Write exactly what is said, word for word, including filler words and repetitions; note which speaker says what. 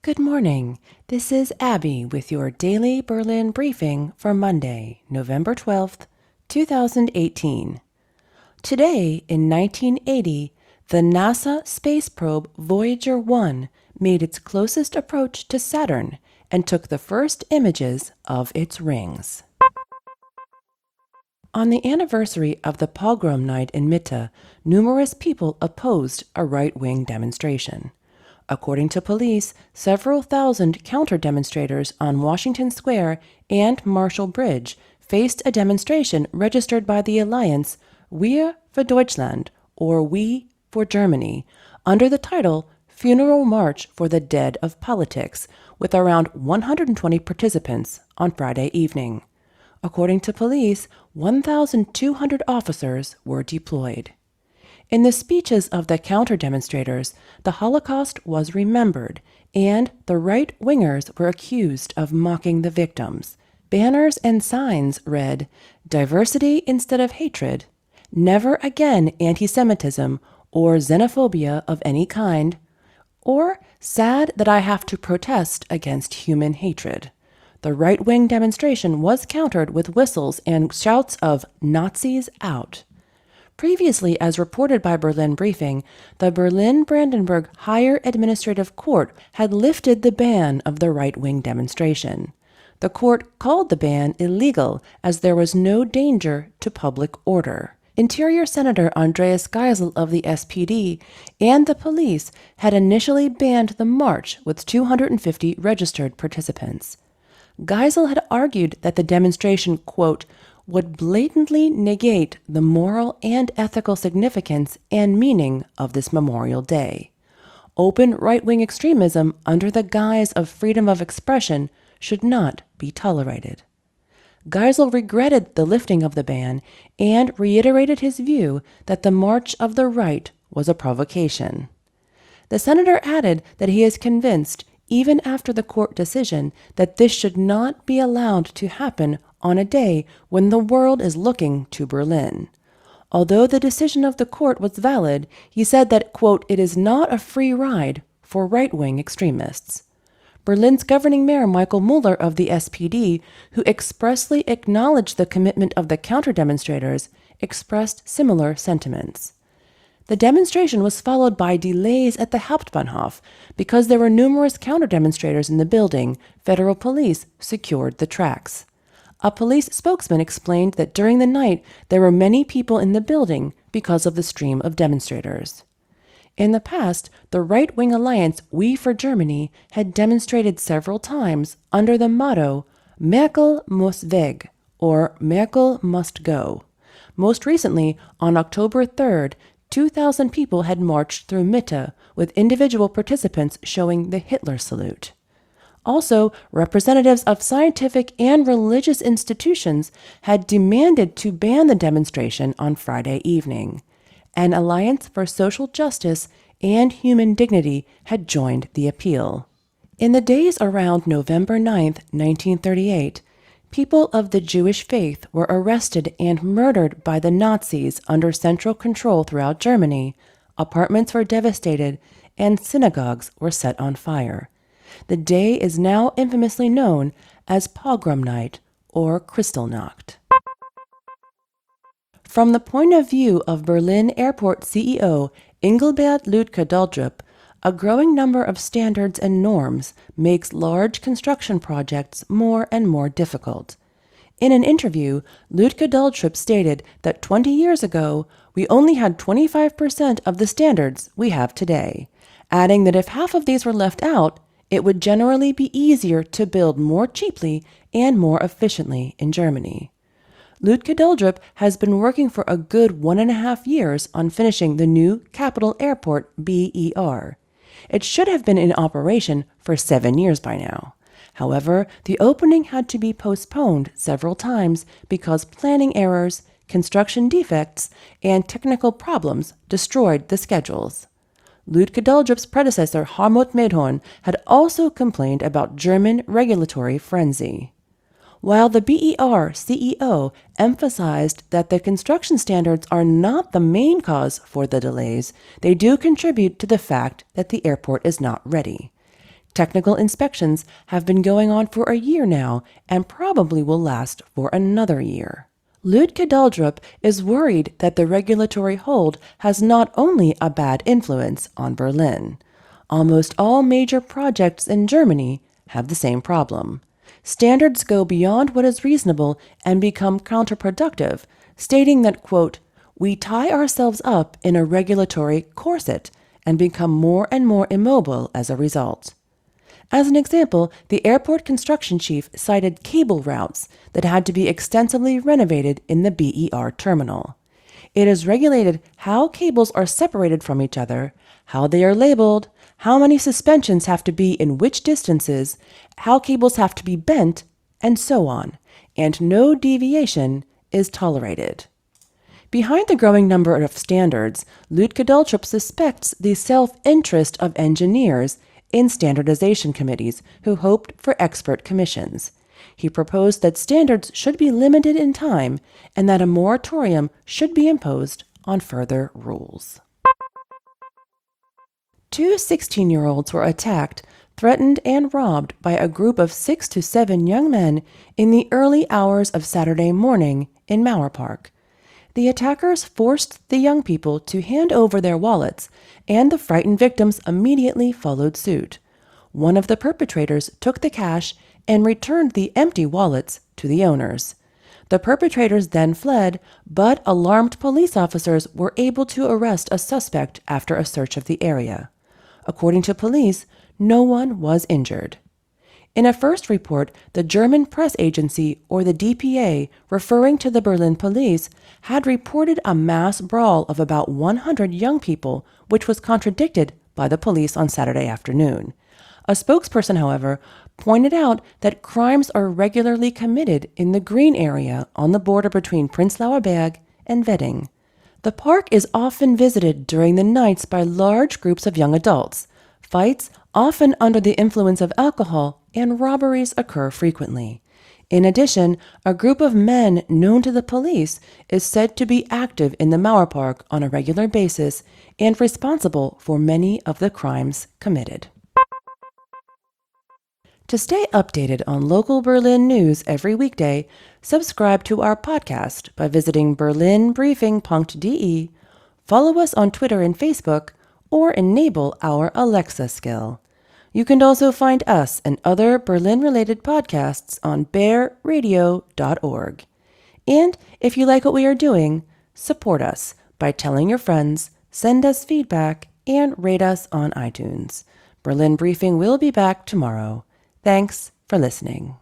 Speaker 1: Good morning. This is Abby with your daily Berlin briefing for Monday, November twelfth, two thousand eighteen. Today, in nineteen eighty, the NASA space probe Voyager one made its closest approach to Saturn and took the first images of its rings. On the anniversary of the pogrom night in Mitte, numerous people opposed a right-wing demonstration. According to police, several thousand counter-demonstrators on Washington Square and Marshall Bridge faced a demonstration registered by the alliance Wir für Deutschland, or We for Germany, under the title Funeral March for the Dead of Politics, with around one hundred twenty participants on Friday evening. According to police, one thousand two hundred officers were deployed. In the speeches of the counter-demonstrators, the Holocaust was remembered, and the right-wingers were accused of mocking the victims. Banners and signs read, "Diversity instead of hatred," "Never again anti-Semitism or xenophobia of any kind," or "Sad that I have to protest against human hatred." The right-wing demonstration was countered with whistles and shouts of "Nazis out." Previously, as reported by Berlin Briefing, the Berlin-Brandenburg Higher Administrative Court had lifted the ban of the right-wing demonstration. The court called the ban illegal as there was no danger to public order. Interior Senator Andreas Geisel of the S P D and the police had initially banned the march with two hundred fifty registered participants. Geisel had argued that the demonstration, quote, would blatantly negate the moral and ethical significance and meaning of this Memorial Day. Open right-wing extremism under the guise of freedom of expression should not be tolerated. Geisel regretted the lifting of the ban and reiterated his view that the March of the Right was a provocation. The senator added that he is convinced, even after the court decision, that this should not be allowed to happen on a day when the world is looking to Berlin. Although the decision of the court was valid, he said that, quote, it is not a free ride for right-wing extremists. Berlin's governing mayor Michael Müller of the S P D, who expressly acknowledged the commitment of the counter-demonstrators, expressed similar sentiments. The demonstration was followed by delays at the Hauptbahnhof. Because there were numerous counter-demonstrators in the building, federal police secured the tracks. A police spokesman explained that during the night there were many people in the building because of the stream of demonstrators. In the past, the right-wing alliance We for Germany had demonstrated several times under the motto Merkel muss weg, or Merkel must go. Most recently, on October third, two thousand people had marched through Mitte, with individual participants showing the Hitler salute. Also, representatives of scientific and religious institutions had demanded to ban the demonstration on Friday evening. An Alliance for Social Justice and Human Dignity had joined the appeal. In the days around November ninth, nineteen thirty-eight, people of the Jewish faith were arrested and murdered by the Nazis under central control throughout Germany. Apartments were devastated, and synagogues were set on fire. The day is now infamously known as Pogrom Night or Kristallnacht. From the point of view of Berlin Airport C E O Engelbert Lütke-Daldrup, a growing number of standards and norms makes large construction projects more and more difficult. In an interview, Lütke-Daldrup stated that twenty years ago, we only had twenty-five percent of the standards we have today, adding that if half of these were left out, it would generally be easier to build more cheaply and more efficiently in Germany. Lütke-Daldrup has been working for a good one and a half years on finishing the new Capital Airport B E R. It should have been in operation for seven years by now. However, the opening had to be postponed several times because planning errors, construction defects, and technical problems destroyed the schedules. Lütke-Daldrup's predecessor Hartmut Medhorn had also complained about German regulatory frenzy. While the B E R C E O emphasized that the construction standards are not the main cause for the delays, they do contribute to the fact that the airport is not ready. Technical inspections have been going on for a year now and probably will last for another year. Lutke Daldrup is worried that the regulatory hold has not only a bad influence on Berlin. Almost all major projects in Germany have the same problem. Standards go beyond what is reasonable and become counterproductive, stating that, quote, "We tie ourselves up in a regulatory corset and become more and more immobile as a result." As an example, the airport construction chief cited cable routes that had to be extensively renovated in the B E R terminal. It is regulated how cables are separated from each other, how they are labeled, how many suspensions have to be in which distances, how cables have to be bent, and so on, and no deviation is tolerated. Behind the growing number of standards, Lutke Daldrup suspects the self-interest of engineers in standardization committees who hoped for expert commissions. He proposed that standards should be limited in time and that a moratorium should be imposed on further rules. Two sixteen-year-olds were attacked, threatened, and robbed by a group of six to seven young men in the early hours of Saturday morning in Mauer Park. The attackers forced the young people to hand over their wallets, and the frightened victims immediately followed suit. One of the perpetrators took the cash and returned the empty wallets to the owners. The perpetrators then fled, but alarmed police officers were able to arrest a suspect after a search of the area. According to police, no one was injured. In a first report, the German press agency, or the D P A, referring to the Berlin police, had reported a mass brawl of about one hundred young people, which was contradicted by the police on Saturday afternoon. A spokesperson, however, pointed out that crimes are regularly committed in the green area on the border between Prenzlauer Berg and Wedding. The park is often visited during the nights by large groups of young adults. Fights, often under the influence of alcohol, and robberies occur frequently. In addition, a group of men known to the police is said to be active in the Mauer Park on a regular basis and responsible for many of the crimes committed. To stay updated on local Berlin news every weekday, subscribe to our podcast by visiting berlin briefing dot d e, follow us on Twitter and Facebook, or enable our Alexa skill. You can also find us and other Berlin-related podcasts on bear radio dot org. And if you like what we are doing, support us by telling your friends, send us feedback, and rate us on iTunes. Berlin Briefing will be back tomorrow. Thanks for listening.